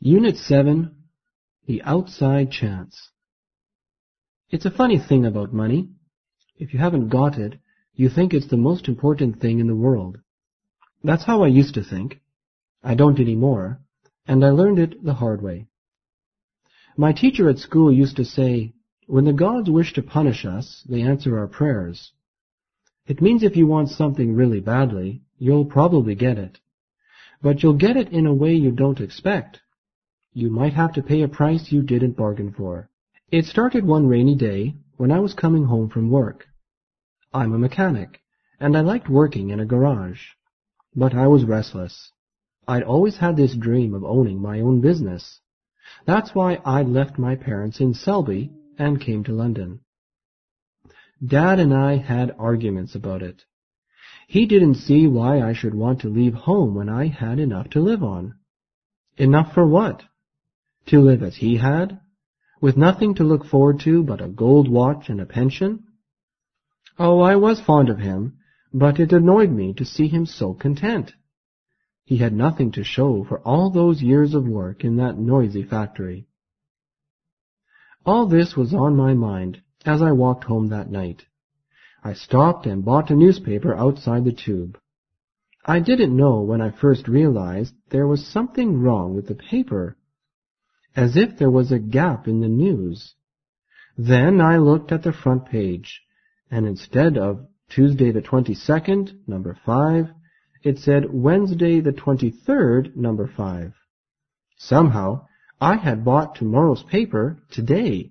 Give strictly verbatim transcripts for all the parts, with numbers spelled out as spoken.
Unit seven, The Outside Chance. It's a funny thing about money. If you haven't got it, you think it's the most important thing in the world. That's how I used to think. I don't anymore, and I learned it the hard way. My teacher at school used to say, when the gods wish to punish us, they answer our prayers. It means if you want something really badly, you'll probably get it. But you'll get it in a way you don't expect. You might have to pay a price you didn't bargain for. It started one rainy day when I was coming home from work. I'm a mechanic, and I liked working in a garage. But I was restless. I'd always had this dream of owning my own business. That's why I'd left my parents in Selby and came to London. Dad and I had arguments about it. He didn't see why I should want to leave home when I had enough to live on. Enough for what? To live as he had, with nothing to look forward to but a gold watch and a pension? Oh, I was fond of him, but it annoyed me to see him so content. He had nothing to show for all those years of work in that noisy factory. All this was on my mind as I walked home that night. I stopped and bought a newspaper outside the Tube. I didn't know when I first realized there was something wrong with the paper, as if there was a gap in the news. Then I looked at the front page, and instead of Tuesday the twenty-second, number five, it said Wednesday the twenty-third, number five. Somehow, I had bought tomorrow's paper today.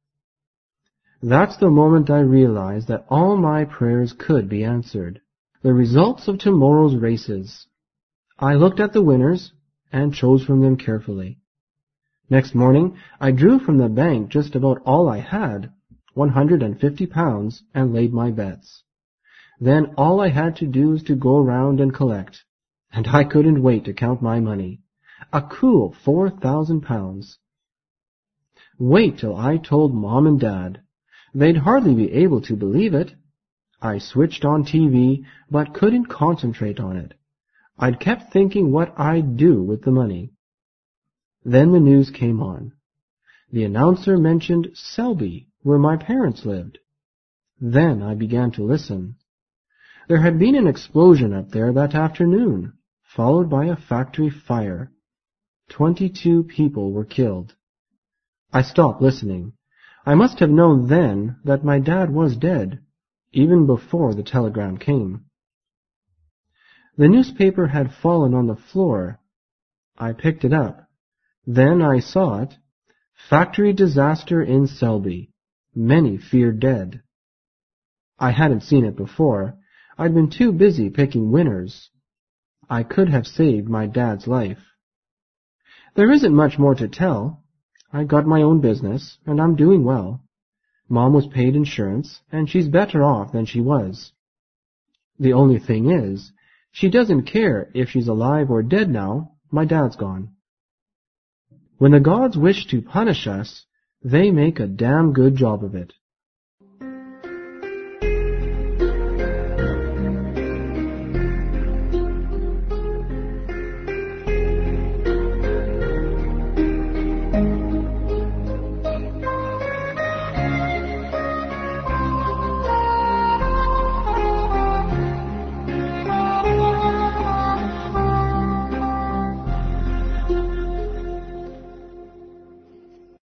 That's the moment I realized that all my prayers could be answered. The results of tomorrow's races. I looked at the winners and chose from them carefully. Next morning, I drew from the bank just about all I had, one hundred and fifty pounds, and laid my bets. Then all I had to do was to go around and collect, and I couldn't wait to count my money. A cool four thousand pounds. Wait till I told Mom and Dad. They'd hardly be able to believe it. I switched on T V, but couldn't concentrate on it. I'd kept thinking what I'd do with the money. Then the news came on. The announcer mentioned Selby, where my parents lived. Then I began to listen. There had been an explosion up there that afternoon, followed by a factory fire. Twenty-two people were killed. I stopped listening. I must have known then that my dad was dead, even before the telegram came. The newspaper had fallen on the floor. I picked it up. Then I saw it. Factory disaster in Selby. Many feared dead. I hadn't seen it before. I'd been too busy picking winners. I could have saved my dad's life. There isn't much more to tell. I got my own business, and I'm doing well. Mom was paid insurance, and she's better off than she was. The only thing is, she doesn't care if she's alive or dead now. My dad's gone. When the gods wish to punish us, they make a damn good job of it.